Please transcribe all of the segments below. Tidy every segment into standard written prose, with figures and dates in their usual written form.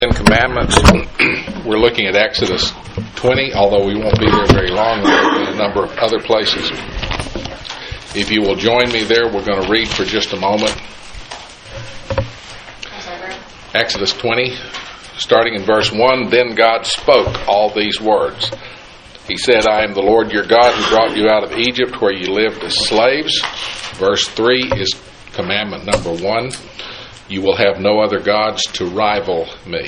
Ten Commandments. We're looking at Exodus 20, although we won't be there very long. We'll be in a number of other places. If you will join me there, we're going to read for just a moment. Exodus 20, starting in verse 1. Then God spoke all these words. He said, I am the Lord your God who brought you out of Egypt where you lived as slaves. Verse 3 is commandment number 1. You will have no other gods to rival me.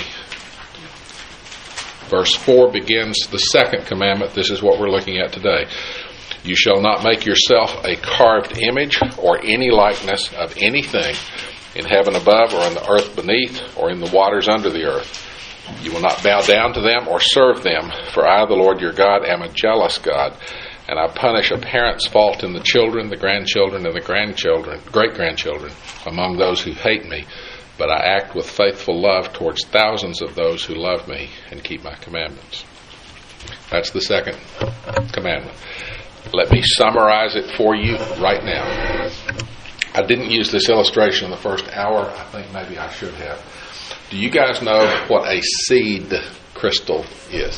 Verse 4 begins the second commandment. This is what we're looking at today. You shall not make yourself a carved image or any likeness of anything in heaven above or in the earth beneath or in the waters under the earth. You will not bow down to them or serve them, for I, the Lord your God, am a jealous God, and I punish a parent's fault in the children, the grandchildren, and the grandchildren, great-grandchildren, among those who hate me. But I act with faithful love towards thousands of those who love me and keep my commandments. That's the second commandment. Let me summarize it for you right now. I didn't use this illustration in the first hour. I think maybe I should have. Do you guys know what a seed crystal is?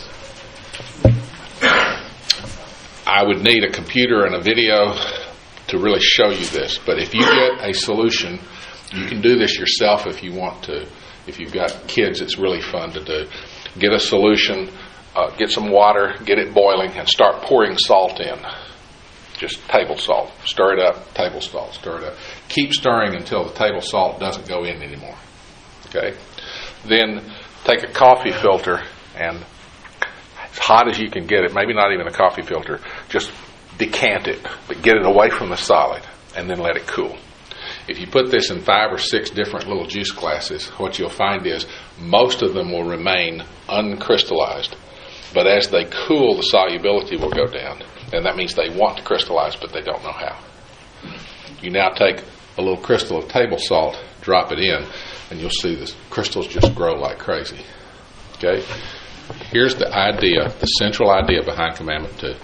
I would need a computer and a video to really show you this. But if you get a solution, you can do this yourself if you want to. If you've got kids, it's really fun to do. Get a solution, get some water, get it boiling, and start pouring salt in. Just table salt. Stir it up, table salt, stir it up. Keep stirring until the table salt doesn't go in anymore. Okay? Then take a coffee filter and as hot as you can get it, maybe not even a coffee filter, just decant it, but get it away from the solid and then let it cool. If you put this in 5 or 6 different little juice glasses, what you'll find is most of them will remain uncrystallized. But as they cool, the solubility will go down. And that means they want to crystallize, but they don't know how. You now take a little crystal of table salt, drop it in, and you'll see the crystals just grow like crazy. Okay? Here's the idea, the central idea behind Commandment 2.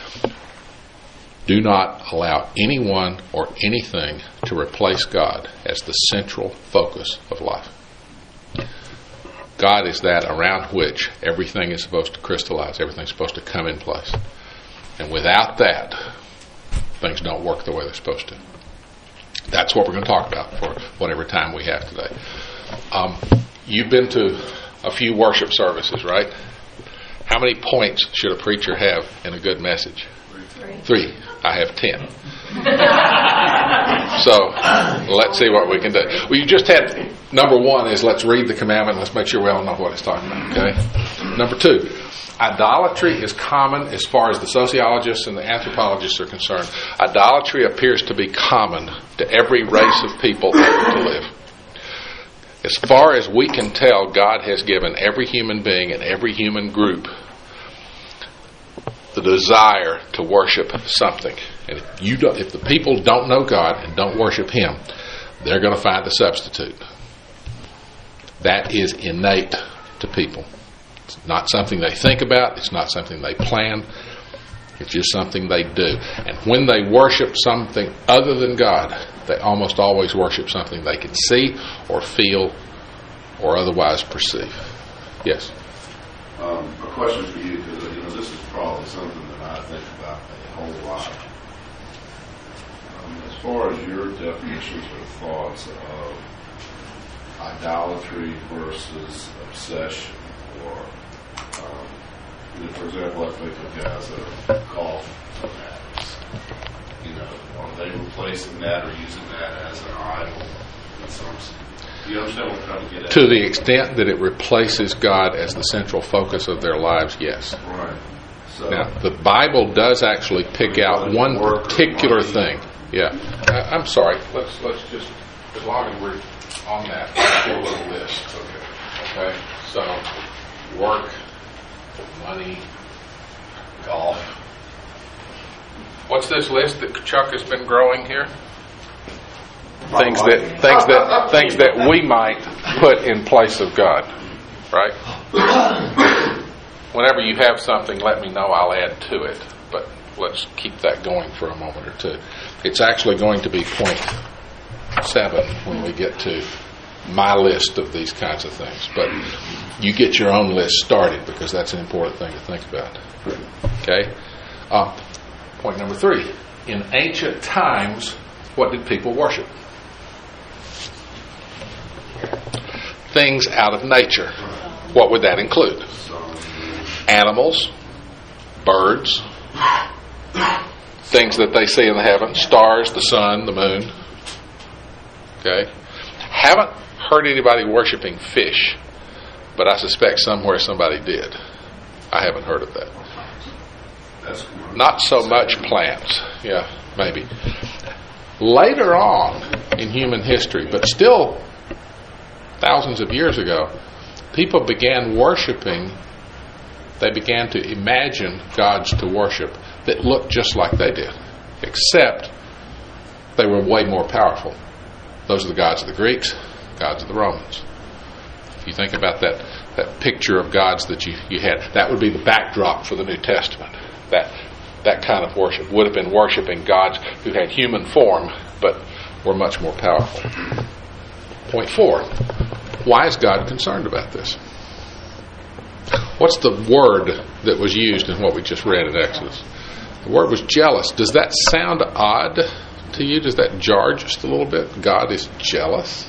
Do not allow anyone or anything to replace God as the central focus of life. God is that around which everything is supposed to crystallize, everything's supposed to come in place. And without that, things don't work the way they're supposed to. That's what we're going to talk about for whatever time we have today. You've been to a few worship services, right? How many points should a preacher have in a good message? 3. I have 10. So let's see what we can do. Well, you just had number 1 is let's read the commandment. Let's make sure we all know what it's talking about. Okay. Number 2, idolatry is common as far as the sociologists and the anthropologists are concerned. Idolatry appears to be common to every race of people ever to live. As far as we can tell, God has given every human being and every human group the desire to worship something. And if the people don't know God and don't worship Him, they're going to find a substitute. That is innate to people. It's not something they think about. It's not something they plan. It's just something they do. And when they worship something other than God, they almost always worship something they can see or feel or otherwise perceive. Yes? A question for you, because this is probably something that I think about a whole lot. As far as your definitions or thoughts of idolatry versus obsession, or for example, I think of guys that are golf fanatics. Are they replacing that or using that as an idol in some sense? Do you understand what I'm trying to get at? To the extent that it replaces God as the central focus of their lives, yes. Right. So, now, the Bible does actually pick out one particular thing. Yeah. I'm sorry. Let's just, as long as we're on that, let's do a little list. Okay. So, work, money, golf. What's this list that Chuck has been growing here? Things that we might put in place of God, right? Whenever you have something, let me know. I'll add to it. But let's keep that going for a moment or two. It's actually going to be point 7 when we get to my list of these kinds of things. But you get your own list started, because that's an important thing to think about. Okay? Point number 3. In ancient times, what did people worship? Things out of nature. What would that include? Animals, birds, things that they see in the heavens, stars, the sun, the moon. Okay? Haven't heard anybody worshiping fish, but I suspect somewhere somebody did. I haven't heard of that. Not so much plants. Yeah, maybe. Later on in human history, but still thousands of years ago, people began worshiping. They began to imagine gods to worship that looked just like they did, except they were way more powerful. Those are the gods of the Greeks, gods of the Romans. If you think about that picture of gods that you had, that would be the backdrop for the New Testament. That kind of worship would have been worshiping gods who had human form but were much more powerful. Point 4. Why is God concerned about this? What's the word that was used in what we just read in Exodus? The word was jealous. Does that sound odd to you? Does that jar just a little bit? God is jealous?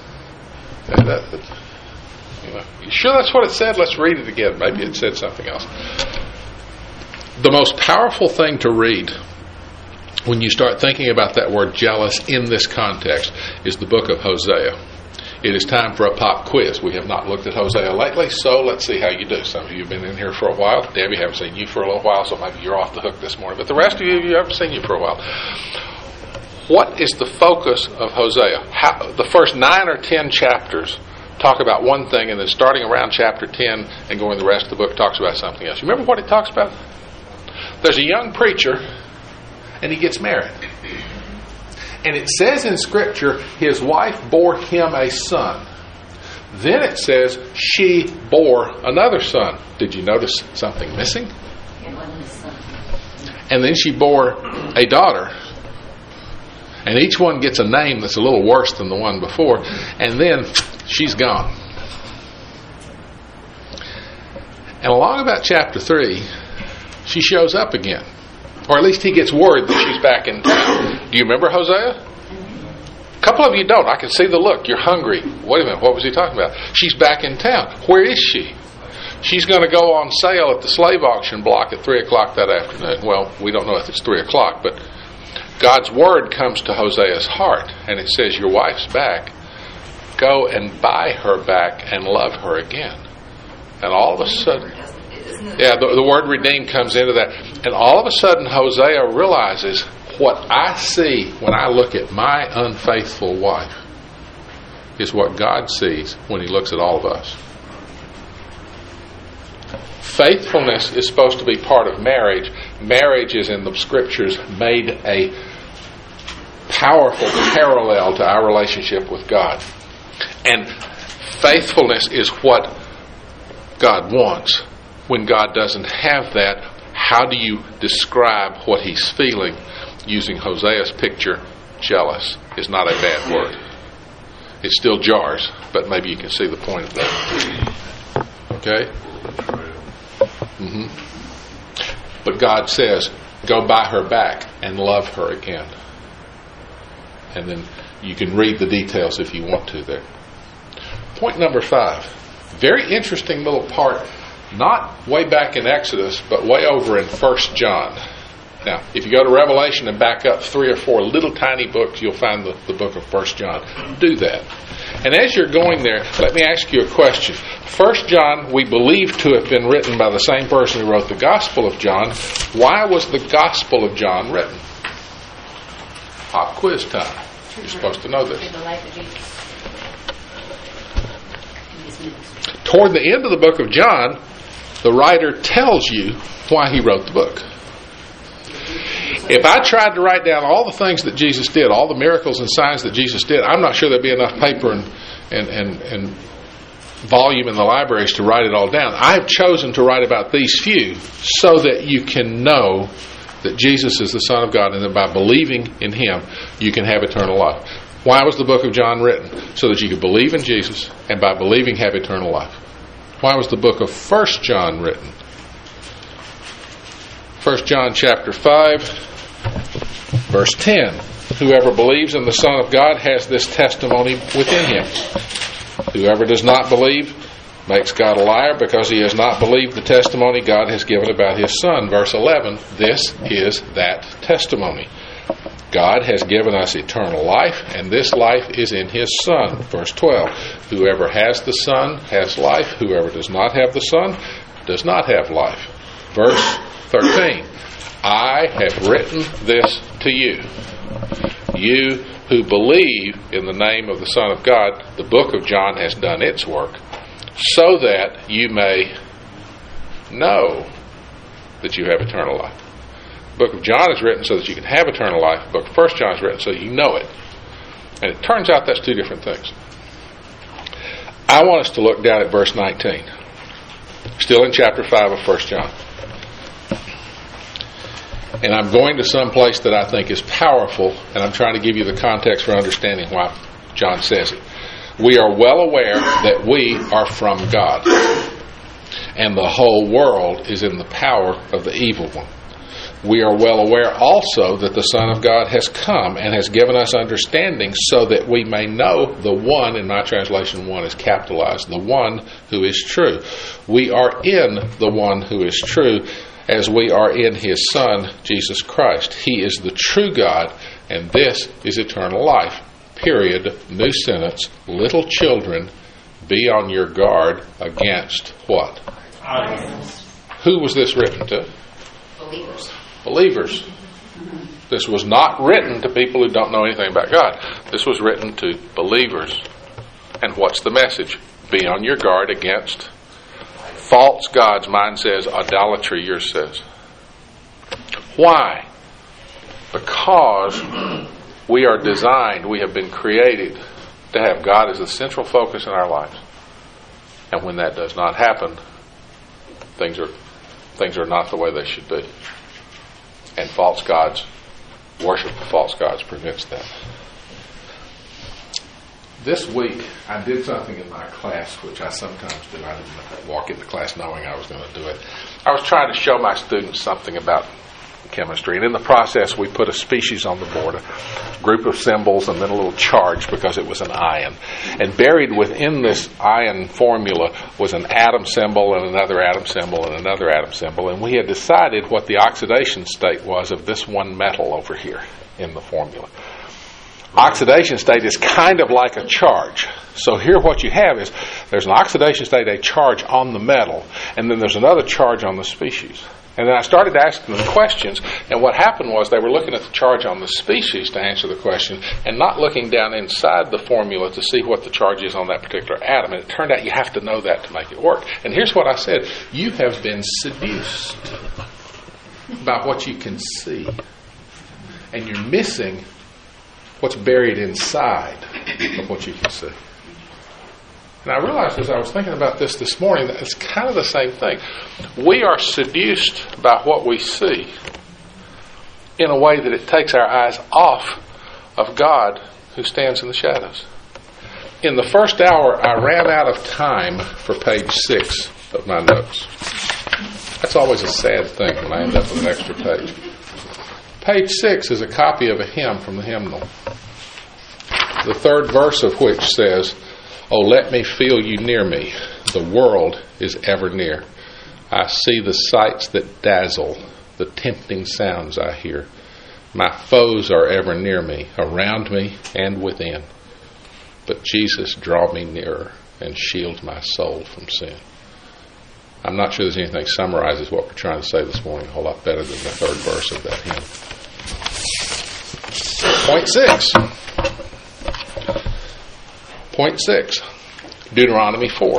You sure that's what it said? Let's read it again. Maybe it said something else. The most powerful thing to read when you start thinking about that word jealous in this context is the book of Hosea. It is time for a pop quiz. We have not looked at Hosea lately, so let's see how you do. Some of you have been in here for a while. Debbie, haven't seen you for a little while, so maybe you're off the hook this morning. But the rest of you haven't seen you for a while. What is the focus of Hosea? The first 9 or 10 chapters talk about one thing, and then starting around chapter 10 and going the rest of the book talks about something else. You remember what it talks about? There's a young preacher, and he gets married. And it says in Scripture, his wife bore him a son. Then it says, she bore another son. Did you notice something missing? It wasn't his son. And then she bore a daughter. And each one gets a name that's a little worse than the one before. And then she's gone. And along about chapter 3, she shows up again. Or at least he gets word that she's back in town. Do you remember Hosea? A couple of you don't. I can see the look. You're hungry. Wait a minute. What was he talking about? She's back in town. Where is she? She's going to go on sale at the slave auction block at 3 o'clock that afternoon. Well, we don't know if it's 3 o'clock, but God's word comes to Hosea's heart, and it says, your wife's back. Go and buy her back and love her again. And all of a sudden... Yeah, the word redeemed comes into that. And all of a sudden, Hosea realizes what I see when I look at my unfaithful wife is what God sees when He looks at all of us. Faithfulness is supposed to be part of marriage. Marriage is, in the Scriptures, made a powerful parallel to our relationship with God. And faithfulness is what God wants. When God doesn't have that, how do you describe what He's feeling? Using Hosea's picture, jealous is not a bad word. It still jars, but maybe you can see the point of that. Okay? But God says, go buy her back and love her again. And then you can read the details if you want to there. Point number 5. Very interesting little part. Not way back in Exodus, but way over in 1 John. Now, if you go to Revelation and back up 3 or 4 little tiny books, you'll find the book of 1 John. Do that. And as you're going there, let me ask you a question. 1 John, we believe to have been written by the same person who wrote the Gospel of John. Why was the Gospel of John written? Pop quiz time. You're supposed to know this. Toward the end of the book of John, the writer tells you why he wrote the book. If I tried to write down all the things that Jesus did, all the miracles and signs that Jesus did, I'm not sure there'd be enough paper and volume in the libraries to write it all down. I have chosen to write about these few so that you can know that Jesus is the Son of God, and that by believing in Him, you can have eternal life. Why was the book of John written? So that you could believe in Jesus, and by believing have eternal life. Why was the book of 1 John written? 1 John chapter 5, verse 10. Whoever believes in the Son of God has this testimony within him. Whoever does not believe makes God a liar, because he has not believed the testimony God has given about his Son. Verse 11, this is that testimony. God has given us eternal life, and this life is in his Son. Verse 12, whoever has the Son has life. Whoever does not have the Son does not have life. Verse 13, I have written this to you. You who believe in the name of the Son of God, the book of John has done its work, so that you may know that you have eternal life. The book of John is written so that you can have eternal life. The book of 1 John is written so you know it. And it turns out that's two different things. I want us to look down at verse 19. Still in chapter 5 of 1 John. And I'm going to some place that I think is powerful, and I'm trying to give you the context for understanding why John says it. We are well aware that we are from God, and the whole world is in the power of the evil one. We are well aware also that the Son of God has come and has given us understanding so that we may know the one, in my translation one is capitalized, the one who is true. We are in the one who is true, as we are in his Son, Jesus Christ. He is the true God, and this is eternal life. Period. New sentence. Little children, be on your guard against what? Idols. Who was this written to? Believers. Believers. This was not written to people who don't know anything about God. This was written to believers. And what's the message? Be on your guard against false gods. Mine says idolatry, yours says. Why? Because we are designed, we have been created to have God as the central focus in our lives. And when that does not happen, things are not the way they should be. And false gods, worship of false gods prevents that. This week, I did something in my class, which I sometimes do. I didn't walk into class knowing I was going to do it. I was trying to show my students something about chemistry, and in the process, we put a species on the board, a group of symbols, and then a little charge because it was an ion. And buried within this ion formula was an atom symbol and another atom symbol and another atom symbol, and we had decided what the oxidation state was of this one metal over here in the formula. Oxidation state is kind of like a charge. So here what you have is there's an oxidation state, a charge on the metal, and then there's another charge on the species. And then I started asking them questions, and what happened was they were looking at the charge on the species to answer the question and not looking down inside the formula to see what the charge is on that particular atom. And it turned out you have to know that to make it work. And here's what I said. You have been seduced by what you can see, and you're missing what's buried inside of what you can see. And I realized as I was thinking about this morning that it's kind of the same thing. We are seduced by what we see in a way that it takes our eyes off of God who stands in the shadows. In the first hour, I ran out of time for page 6 of my notes. That's always a sad thing when I end up with an extra page. Page 6 is a copy of a hymn from the hymnal. The third verse of which says, "Oh, let me feel you near me. The world is ever near. I see the sights that dazzle, the tempting sounds I hear. My foes are ever near me, around me and within. But Jesus, draw me nearer and shield my soul from sin." I'm not sure there's anything that summarizes what we're trying to say this morning a whole lot better than the third verse of that hymn. Point 6. Point 6. Deuteronomy 4.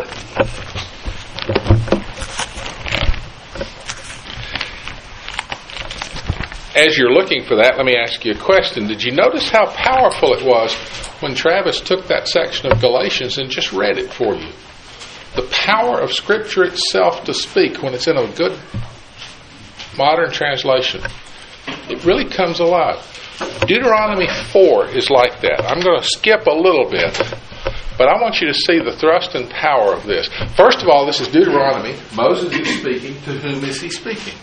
As you're looking for that, let me ask you a question. Did you notice how powerful it was when Travis took that section of Galatians and just read it for you? The power of Scripture itself to speak when it's in a good modern translation. It really comes alive. Deuteronomy 4 is like that. I'm going to skip a little bit, but I want you to see the thrust and power of this. First of all, this is Deuteronomy. Moses is speaking. To whom is he speaking?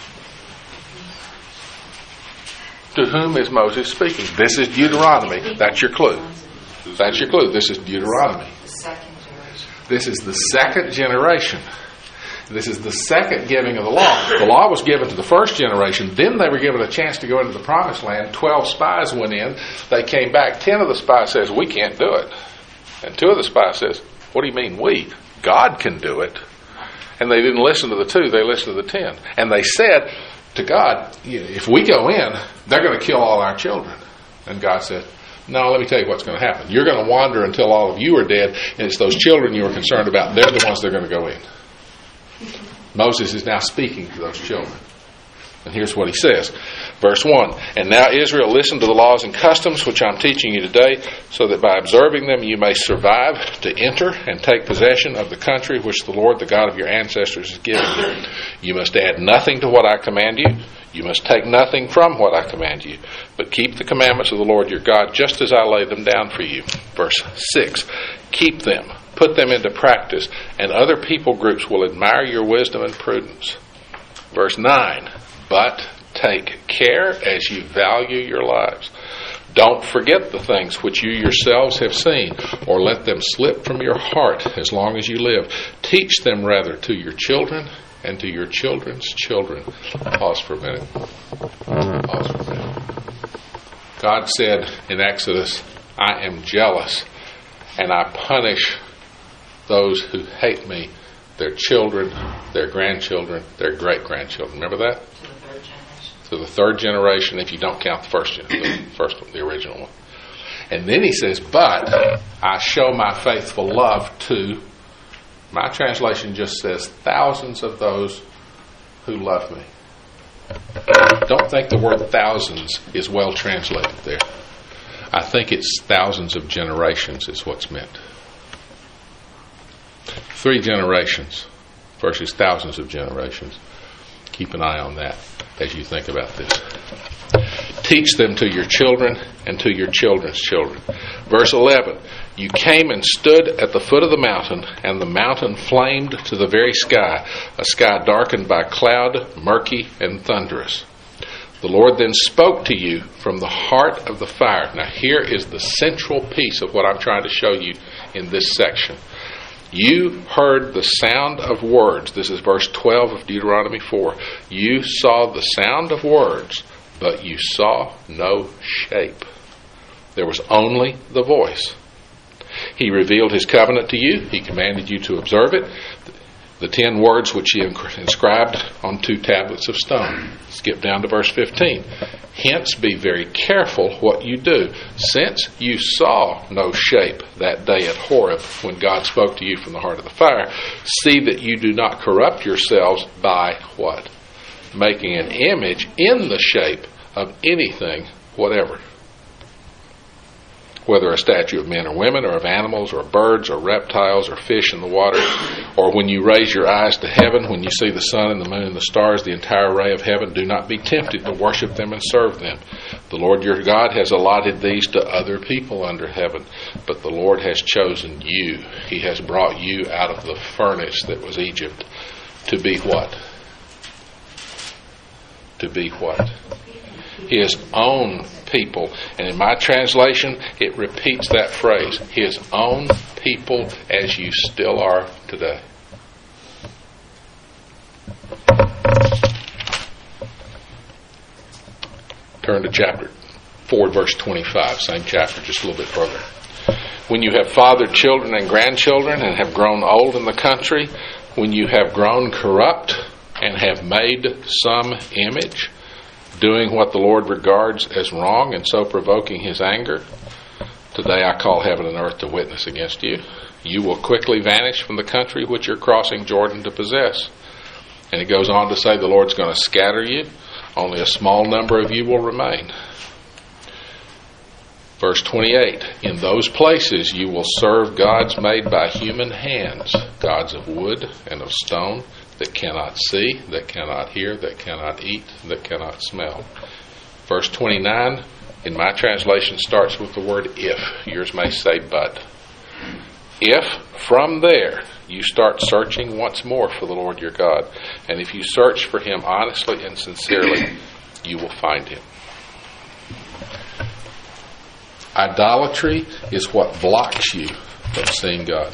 To whom is Moses speaking? This is Deuteronomy. That's your clue. That's your clue. This is Deuteronomy. The second generation. This is the second generation. This is the second giving of the law. The law was given to the first generation. Then they were given a chance to go into the promised land. 12 spies went in. They came back. 10 of the spies says, we can't do it. And 2 of the spies says, what do you mean we? God can do it. And they didn't listen to the 2. They listened to the 10. And they said to God, if we go in, they're going to kill all our children. And God said, no, let me tell you what's going to happen. You're going to wander until all of you are dead. And it's those children you were concerned about. They're the ones that are going to go in. Moses is now speaking to those children. And here's what he says. Verse 1, and now Israel, listen to the laws and customs which I'm teaching you today, so that by observing them you may survive to enter and take possession of the country which the Lord, the God of your ancestors, has given you. You must add nothing to what I command you. You must take nothing from what I command you, but keep the commandments of the Lord your God just as I lay them down for you. Verse 6, keep them. Put them into practice, and other people groups will admire your wisdom and prudence. Verse 9, but take care as you value your lives. Don't forget the things which you yourselves have seen, or let them slip from your heart as long as you live. Teach them rather to your children and to your children's children. Pause for a minute. Pause for a minute. God said in Exodus, I am jealous, and I punish those who hate me, their children, their grandchildren, their great-grandchildren. Remember that? To the third generation, if you don't count the first one, the original one. And then he says, but I show my faithful love to, my translation just says, thousands of those who love me. Don't think the word thousands is well translated there. I think it's thousands of generations is what's meant. 3 generations versus thousands of generations. Keep an eye on that as you think about this. Teach them to your children and to your children's children. Verse 11, you came and stood at the foot of the mountain, and the mountain flamed to the very sky, a sky darkened by cloud, murky and thunderous. The Lord then spoke to you from the heart of the fire. Now here is the central piece of what I'm trying to show you in this section. You heard the sound of words. This is verse 12 of Deuteronomy 4. You saw the sound of words, but you saw no shape. There was only the voice. He revealed his covenant to you. He commanded you to observe it. The 10 words which he inscribed on 2 tablets of stone. Skip down to verse 15. Hence be very careful what you do, since you saw no shape that day at Horeb when God spoke to you from the heart of the fire. See that you do not corrupt yourselves by what? Making an image in the shape of anything whatever. Whether a statue of men or women, or of animals, or birds, or reptiles, or fish in the water, or when you raise your eyes to heaven, when you see the sun and the moon and the stars, the entire array of heaven, do not be tempted to worship them and serve them. The Lord your God has allotted these to other people under heaven, but the Lord has chosen you. He has brought you out of the furnace that was Egypt to be what? To be what? His own people. And in my translation, it repeats that phrase. His own people as you still are today. Turn to chapter 4, verse 25. Same chapter, just a little bit further. When you have fathered children and grandchildren and have grown old in the country, when you have grown corrupt and have made some image, doing what the Lord regards as wrong and so provoking his anger, today I call heaven and earth to witness against you. You will quickly vanish from the country which you're crossing Jordan to possess. And it goes on to say the Lord's going to scatter you. Only a small number of you will remain. Verse 28, in those places you will serve gods made by human hands, gods of wood and of stone, that cannot see, that cannot hear, that cannot eat, that cannot smell. Verse 29, In my translation starts with the word if. Yours may say but. If from there you start searching once more for the Lord your God, and if you search for Him honestly and sincerely, you will find Him. Idolatry is what blocks you from seeing God.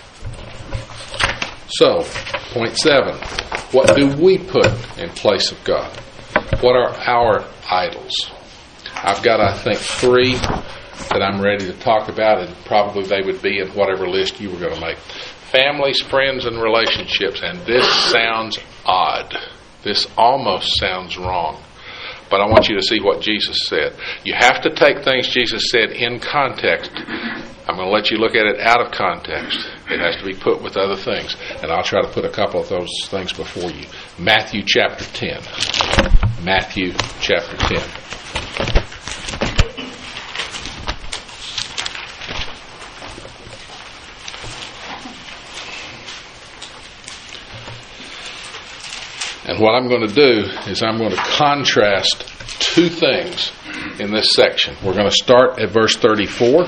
So, point 7. What do we put in place of God? What are our idols? I've got, I think, 3 that I'm ready to talk about, and probably they would be in whatever list you were going to make. Families, friends, and relationships. And this sounds odd. This almost sounds wrong. But I want you to see what Jesus said. You have to take things Jesus said in context. I'm going to let you look at it out of context. It has to be put with other things. And I'll try to put a couple of those things before you. Matthew chapter 10. Matthew chapter 10. And what I'm going to do is I'm going to contrast 2 things in this section. We're going to start at verse 34.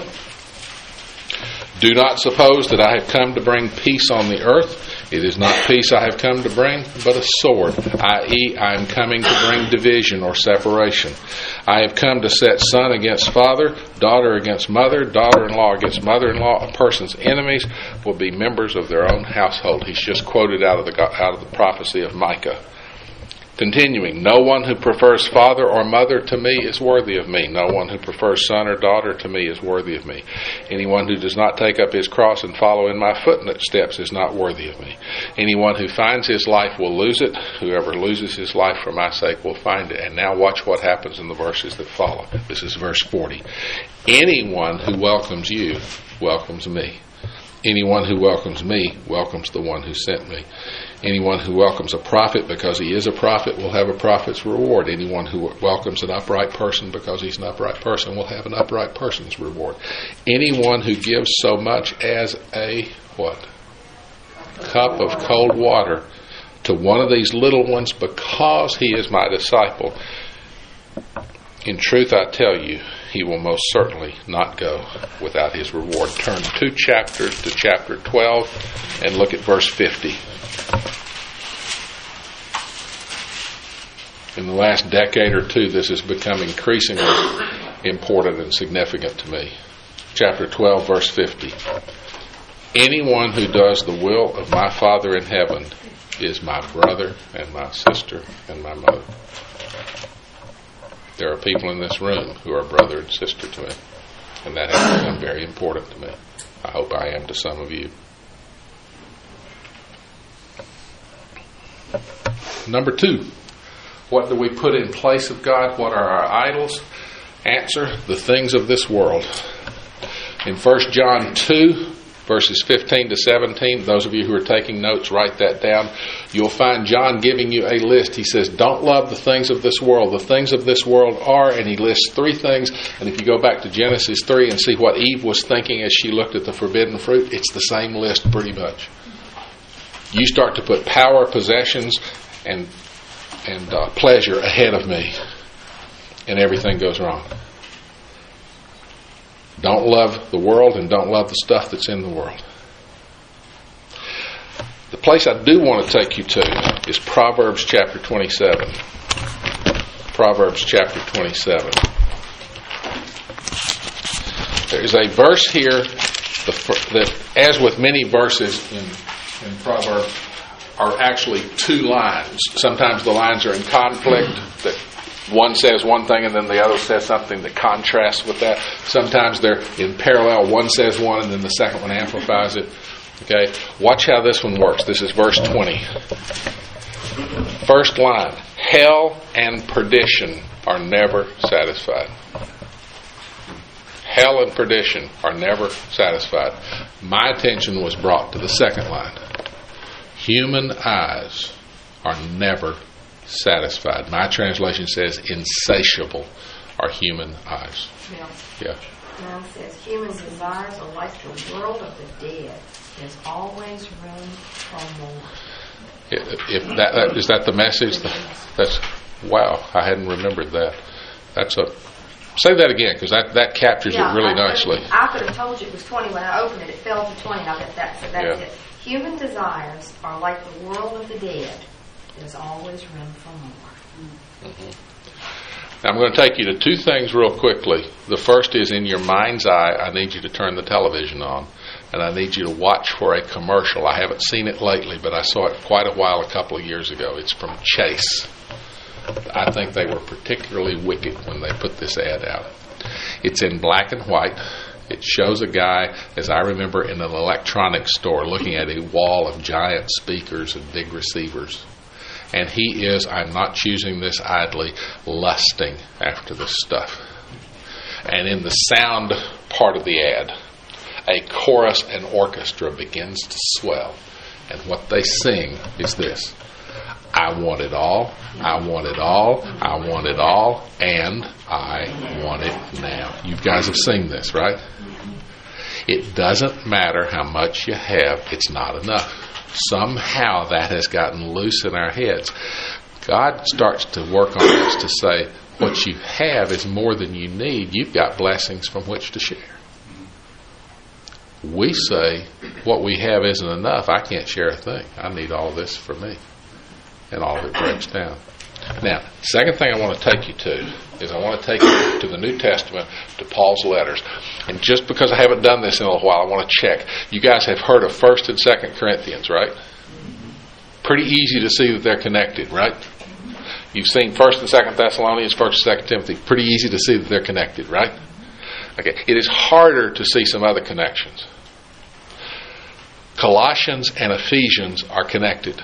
Do not suppose that I have come to bring peace on the earth. It is not peace I have come to bring, but a sword, i.e., I am coming to bring division or separation. I have come to set son against father, daughter against mother, daughter-in-law against mother-in-law. A person's enemies will be members of their own household. He's just quoted out of the prophecy of Micah. Continuing, no one who prefers father or mother to me is worthy of me. No one who prefers son or daughter to me is worthy of me. Anyone who does not take up his cross and follow in my footsteps is not worthy of me. Anyone who finds his life will lose it. Whoever loses his life for my sake will find it. And now watch what happens in the verses that follow. This is verse 40. Anyone who welcomes you welcomes me. Anyone who welcomes me welcomes the one who sent me. Anyone who welcomes a prophet because he is a prophet will have a prophet's reward. Anyone who welcomes an upright person because he's an upright person will have an upright person's reward. Anyone who gives so much as a what? Cup of cold water to one of these little ones because he is my disciple, in truth I tell you, he will most certainly not go without his reward. Turn 2 chapters to chapter 12 and look at verse 50. In the last decade or 2, this has become increasingly important and significant to me. Chapter 12, verse 50. Anyone who does the will of my Father in heaven is my brother and my sister and my mother. There are people in this room who are brother and sister to me, and that has become very important to me. I hope I am to some of you. Number 2, what do we put in place of God? What are our idols? Answer, the things of this world. In 1 John 2, verses 15 to 17, those of you who are taking notes, write that down. You'll find John giving you a list. He says, don't love the things of this world. The things of this world are, and he lists 3 things. And if you go back to Genesis 3 and see what Eve was thinking as she looked at the forbidden fruit, it's the same list pretty much. You start to put power, possessions, and pleasure ahead of me, and everything goes wrong. Don't love the world and don't love the stuff that's in the world. The place I do want to take you to is Proverbs chapter 27. Proverbs chapter 27. There is a verse here that, as with many verses in Proverbs, are actually 2 lines. Sometimes the lines are in conflict, that one says one thing and then the other says something that contrasts with that. Sometimes they're in parallel. One says one and then the second one amplifies it. Okay? Watch how this one works. This is verse 20. First line. Hell and perdition are never satisfied. Hell and perdition are never satisfied. My attention was brought to the second line. Human eyes are never satisfied. My translation says insatiable are human eyes. Yeah. Now it says human desires are like the world of the dead. There's always room for more. If that is that the message? That's wow. I hadn't remembered that. That's a Say that again, because that captures it really nicely. I could have told you it was 20 when I opened it. It fell to 20, and I bet that's Yeah. it. Human desires are like the world of the dead. There's always room for more. Now, I'm going to take you to two things real quickly. The first is, in your mind's eye, I need you to turn the television on, and I need you to watch for a commercial. I haven't seen it lately, but I saw it quite a while, a couple of years ago. It's from Chase. I think they were particularly wicked when they put this ad out. It's in black and white. It shows a guy, as I remember, in an electronics store looking at a wall of giant speakers and big receivers. And he is, I'm not choosing this idly, lusting after this stuff. And in the sound part of the ad, a chorus and orchestra begins to swell. And what they sing is this: I want it all, I want it all, I want it all, and I want it now. You guys have seen this, right? It doesn't matter how much you have, it's not enough. Somehow that has gotten loose in our heads. God starts to work on us to say, what you have is more than you need. You've got blessings from which to share. We say, what we have isn't enough. I can't share a thing. I need all this for me. And all of it breaks down. Now, second thing I want to take you to is I want to take you to the New Testament, to Paul's letters. And just because I haven't done this in a little while, I want to check. You guys have heard of 1st and 2nd Corinthians, right? Pretty easy to see that they're connected, right? You've seen 1st and 2nd Thessalonians, 1st and 2nd Timothy. Pretty easy to see that they're connected, right? Okay. It is harder to see some other connections. Colossians and Ephesians are connected.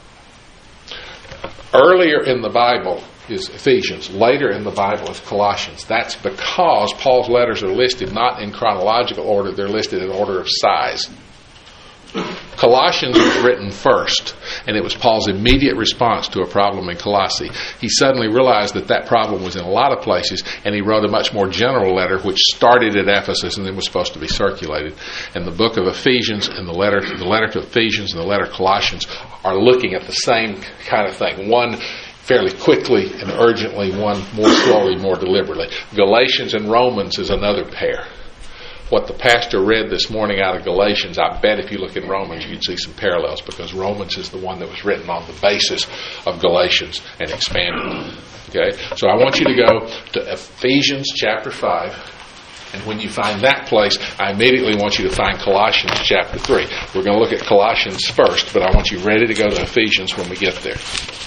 Earlier in the Bible is Ephesians. Later in the Bible is Colossians. That's because Paul's letters are listed not in chronological order. They're listed in order of size. Colossians was written first, and it was Paul's immediate response to a problem in Colossae. He suddenly realized that problem was in a lot of places, and he wrote a much more general letter, which started at Ephesus and then was supposed to be circulated. And the book of Ephesians and the letter to Ephesians and the letter to Colossians are looking at the same kind of thing. One fairly quickly and urgently, one more slowly, more deliberately. Galatians and Romans is another pair. What the pastor read this morning out of Galatians, I bet if you look in Romans, you'd see some parallels, because Romans is the one that was written on the basis of Galatians and expanded. Okay? So I want you to go to Ephesians chapter 5. And when you find that place, I immediately want you to find Colossians chapter 3. We're going to look at Colossians first, but I want you ready to go to Ephesians when we get there.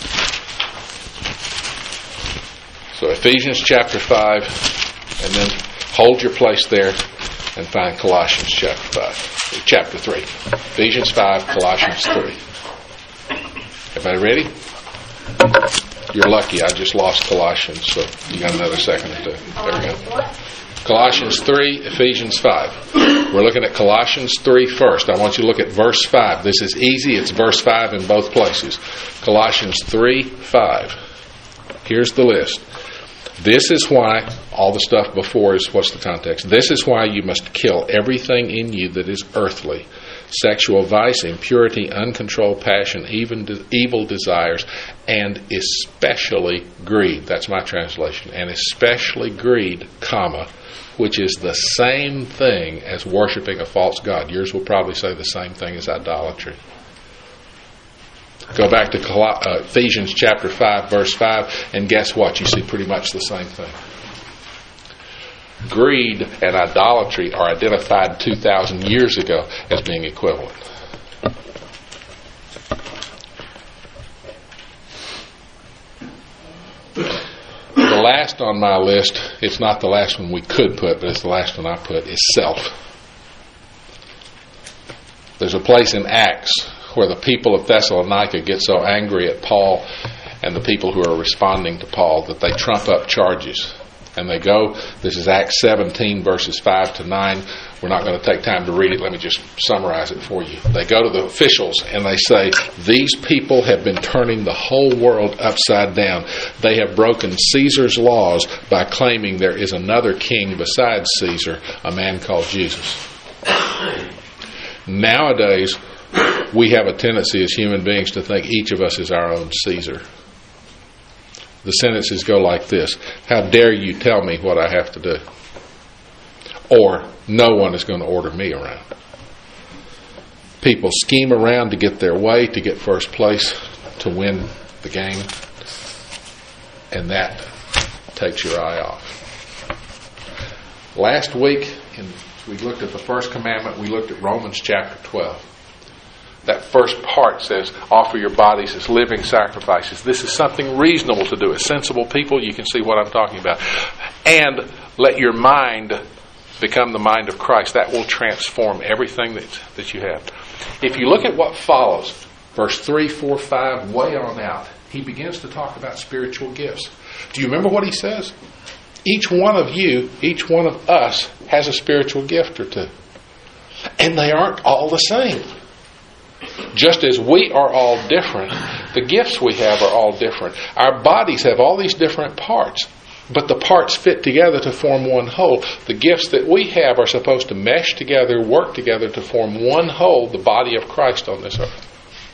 So Ephesians chapter 5, and then hold your place there and find Colossians chapter 3. Ephesians 5, Colossians 3. Everybody ready? You're lucky. I just lost Colossians, so you got another second or two. There we go. Colossians 3, Ephesians 5. We're looking at Colossians 3 first. I want you to look at verse 5. This is easy. It's verse 5 in both places. Colossians 3, 5. Here's the list. This is why, all the stuff before is, what's the context? This is why you must kill everything in you that is earthly: sexual vice, impurity, uncontrolled passion, evil desires, and especially greed. That's my translation. And especially greed, which is the same thing as worshiping a false god. Yours will probably say the same thing as idolatry. Go back to Ephesians chapter 5, verse 5, and guess what? You see pretty much the same thing. Greed and idolatry are identified 2,000 years ago as being equivalent. The last on my list, it's not the last one we could put, but it's the last one I put, is self. There's a place in Acts where the people of Thessalonica get so angry at Paul and the people who are responding to Paul that they trump up charges. And they go, this is Acts 17, verses 5 to 9. We're not going to take time to read it. Let me just summarize it for you. They go to the officials and they say, these people have been turning the whole world upside down. They have broken Caesar's laws by claiming there is another king besides Caesar, a man called Jesus. Nowadays, we have a tendency as human beings to think each of us is our own Caesar. the sentences go like this: how dare you tell me what I have to do? Or, no one is going to order me around. People scheme around to get their way, to get first place, to win the game, and that takes your eye off. Last week, we looked at the first commandment. We looked at Romans chapter 12. That first part says, offer your bodies as living sacrifices. This is something reasonable to do. As sensible people, you can see what I'm talking about. And let your mind become the mind of Christ. That will transform everything that you have. If you look at what follows, verse 3, 4, 5, way on out, he begins to talk about spiritual gifts. Do you remember what he says? Each one of you, each one of us has a spiritual gift or two. And they aren't all the same. Just as we are all different, the gifts we have are all different. Our bodies have all these different parts, but the parts fit together to form one whole. The gifts that we have are supposed to mesh together, work together to form one whole, the body of Christ on this earth.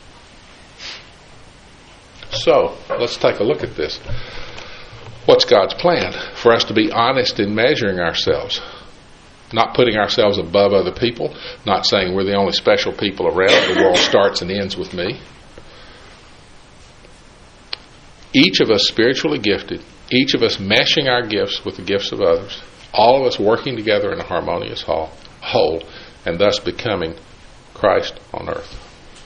So, let's take a look at this. What's God's plan? For us to be honest in measuring ourselves. Not putting ourselves above other people. Not saying we're the only special people around. The world starts and ends with me. Each of us spiritually gifted. Each of us meshing our gifts with the gifts of others. All of us working together in a harmonious whole. And thus becoming Christ on earth.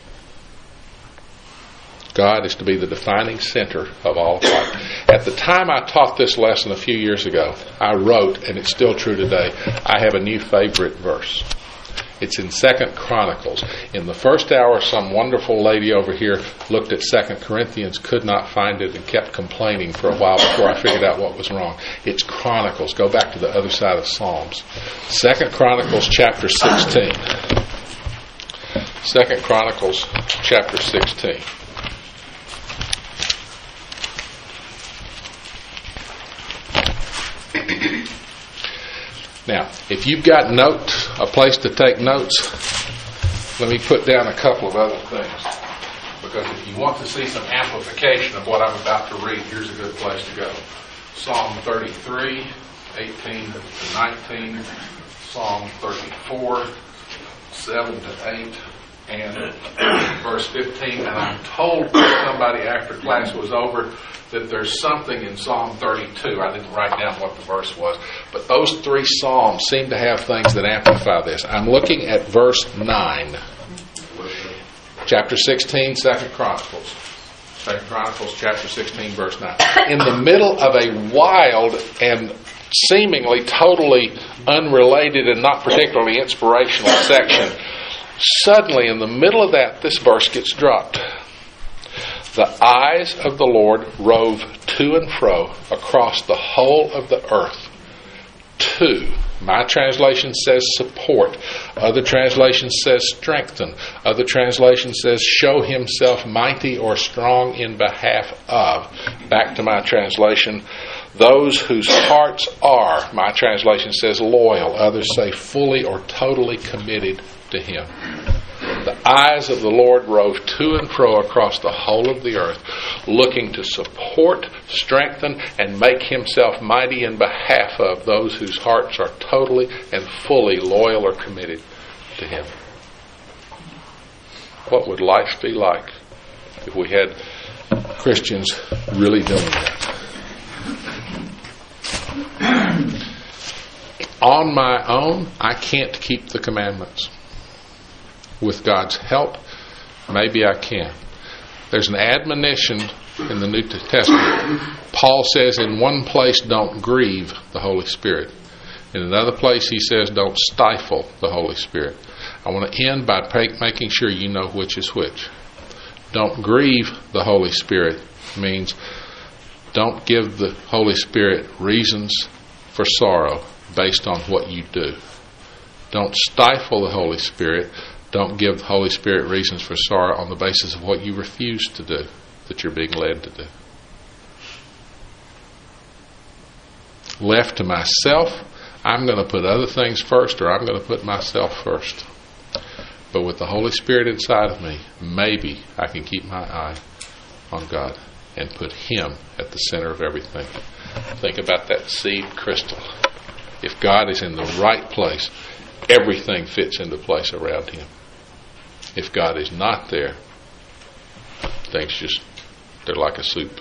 God is to be the defining center of all life. At the time I taught this lesson a few years ago, I wrote, and it's still true today, I have a new favorite verse. It's in 2 Chronicles. In the first hour, some wonderful lady over here looked at 2 Corinthians, could not find it, and kept complaining for a while before I figured out what was wrong. It's Chronicles. Go back to the other side of Psalms. 2 Chronicles chapter 16. 2 Chronicles chapter 16. Now, if you've got notes, a place to take notes, let me put down a couple of other things. Because if you want to see some amplification of what I'm about to read, here's a good place to go. Psalm 33, 18 to 19, Psalm 34, 7 to 8, and verse 15. And I'm told by somebody after class was over that there's something in Psalm 32. I didn't write down what the verse was. But those three Psalms seem to have things that amplify this. I'm looking at verse 9. Chapter 16, 2 Chronicles. 2 Chronicles chapter 16, verse 9. In the middle of a wild and seemingly totally unrelated and not particularly inspirational section, suddenly in the middle of that, this verse gets dropped. The eyes of the Lord rove to and fro across the whole of the earth to. My translation says support. Other translation says strengthen. Other translation says show himself mighty or strong in behalf of. Back to my translation. Those whose hearts are, my translation says loyal. Others say fully or totally committed to him. The eyes of the Lord rove to and fro across the whole of the earth, looking to support, strengthen, and make himself mighty in behalf of those whose hearts are totally and fully loyal or committed to him. What would life be like if we had Christians really doing that? On my own, I can't keep the commandments. With God's help, maybe I can. There's an admonition in the New Testament. Paul says in one place, don't grieve the Holy Spirit. In another place, he says, don't stifle the Holy Spirit. I want to end by making sure you know which is which. Don't grieve the Holy Spirit means don't give the Holy Spirit reasons for sorrow based on what you do. Don't stifle the Holy Spirit. Don't give the Holy Spirit reasons for sorrow on the basis of what you refuse to do, that you're being led to do. Left to myself, I'm going to put other things first, or I'm going to put myself first. But with the Holy Spirit inside of me, maybe I can keep my eye on God. and put Him at the center of everything. Think about that seed crystal. If God is in the right place, everything fits into place around Him. If God is not there, things they're like a soup.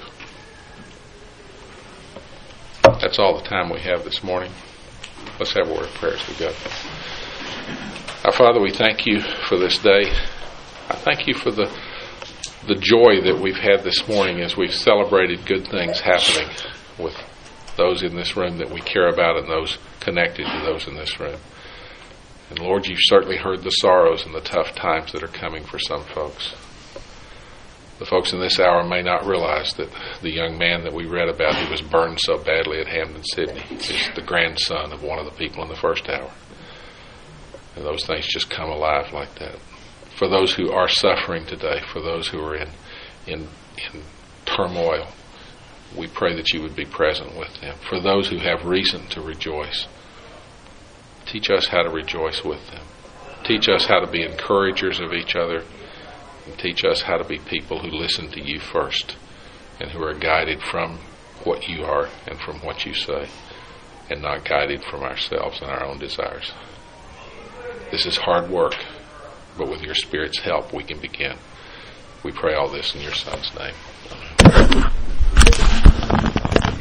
That's all the time we have this morning. Let's have a word of prayer as we go. Our Father, we thank You for this day. I thank You for the joy that we've had this morning as we've celebrated good things happening with those in this room that we care about and those connected to those in this room. And Lord, You've certainly heard the sorrows and the tough times that are coming for some folks. The folks in this hour may not realize that the young man that we read about who was burned so badly at Hampden, Sydney, is the grandson of one of the people in the first hour. And those things just come alive like that. For those who are suffering today, for those who are in turmoil, we pray that You would be present with them. For those who have reason to rejoice, teach us how to rejoice with them. Teach us how to be encouragers of each other. And teach us how to be people who listen to You first and who are guided from what You are and from what You say, and not guided from ourselves and our own desires. This is hard work, but with Your Spirit's help we can begin. We pray all this in Your Son's name. Amen.